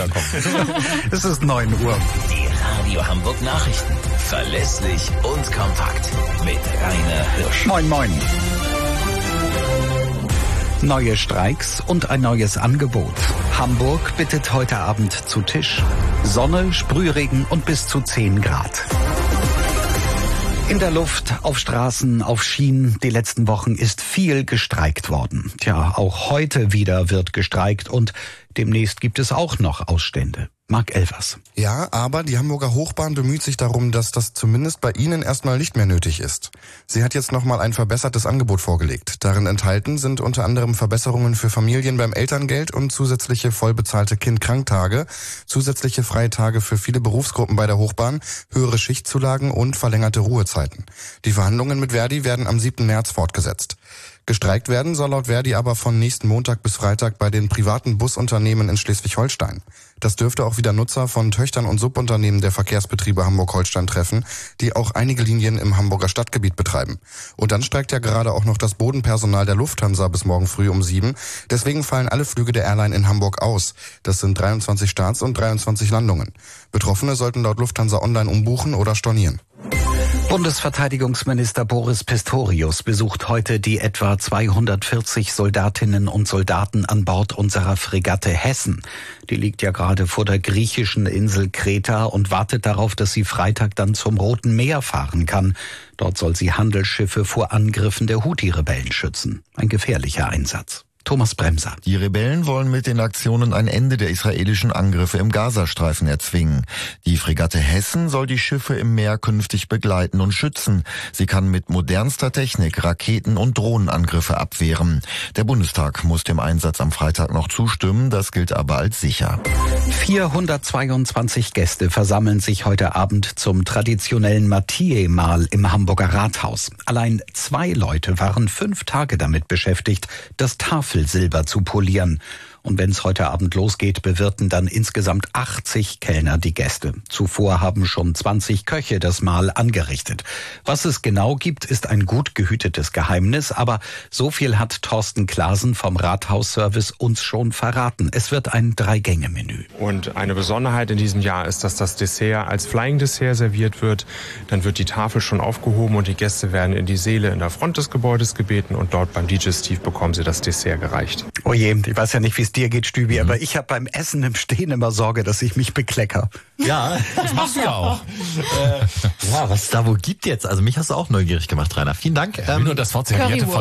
Es ist 9 Uhr. Die Radio Hamburg Nachrichten. Verlässlich und kompakt. Mit Rainer Hirsch. Moin, moin. Neue Streiks und ein neues Angebot. Hamburg bittet heute Abend zu Tisch. Sonne, Sprühregen und bis zu 10 Grad. In der Luft, auf Straßen, auf Schienen, die letzten Wochen ist viel gestreikt worden. Tja, auch heute wieder wird gestreikt und demnächst gibt es auch noch Ausstände. Marc Elvers. Ja, aber die Hamburger Hochbahn bemüht sich darum, dass das zumindest bei Ihnen erstmal nicht mehr nötig ist. Sie hat jetzt nochmal ein verbessertes Angebot vorgelegt. Darin enthalten sind unter anderem Verbesserungen für Familien beim Elterngeld und zusätzliche vollbezahlte Kindkranktage, zusätzliche Freitage für viele Berufsgruppen bei der Hochbahn, höhere Schichtzulagen und verlängerte Ruhezeiten. Die Verhandlungen mit Verdi werden am 7. März fortgesetzt. Gestreikt werden soll laut Verdi aber von nächsten Montag bis Freitag bei den privaten Busunternehmen in Schleswig-Holstein. Das dürfte auch wieder Nutzer von Töchtern und Subunternehmen der Verkehrsbetriebe Hamburg-Holstein treffen, die auch einige Linien im Hamburger Stadtgebiet betreiben. Und dann streikt ja gerade auch noch das Bodenpersonal der Lufthansa bis morgen früh um 7. Deswegen fallen alle Flüge der Airline in Hamburg aus. Das sind 23 Starts und 23 Landungen. Betroffene sollten laut Lufthansa online umbuchen oder stornieren. Bundesverteidigungsminister Boris Pistorius besucht heute die etwa 240 Soldatinnen und Soldaten an Bord unserer Fregatte Hessen. Die liegt ja gerade vor der griechischen Insel Kreta und wartet darauf, dass sie Freitag dann zum Roten Meer fahren kann. Dort soll sie Handelsschiffe vor Angriffen der Houthi-Rebellen schützen. Ein gefährlicher Einsatz. Thomas Bremser. Die Rebellen wollen mit den Aktionen ein Ende der israelischen Angriffe im Gazastreifen erzwingen. Die Fregatte Hessen soll die Schiffe im Meer künftig begleiten und schützen. Sie kann mit modernster Technik Raketen- und Drohnenangriffe abwehren. Der Bundestag muss dem Einsatz am Freitag noch zustimmen, das gilt aber als sicher. 422 Gäste versammeln sich heute Abend zum traditionellen Mathieu-Mahl im Hamburger Rathaus. Allein 2 Leute waren 5 Tage damit beschäftigt, das Tafelsilber zu polieren. Und wenn es heute Abend losgeht, bewirten dann insgesamt 80 Kellner die Gäste. Zuvor haben schon 20 Köche das Mahl angerichtet. Was es genau gibt, ist ein gut gehütetes Geheimnis, aber so viel hat Thorsten Klaasen vom Rathausservice uns schon verraten. Es wird ein 3-Gänge-Menü. Und eine Besonderheit in diesem Jahr ist, dass das Dessert als Flying Dessert serviert wird. Dann wird die Tafel schon aufgehoben und die Gäste werden in die Säle in der Front des Gebäudes gebeten und dort beim Digestiv bekommen sie das Dessert gereicht. Oh je, ich weiß ja nicht, wie es dir geht, Stübi, aber ich habe beim Essen im Stehen immer Sorge, dass ich mich beklecker. Ja, das machst du ja auch. Ja, was es da wohl gibt jetzt. Also mich hast du auch neugierig gemacht, Rainer. Vielen Dank. Nur das Wort servierte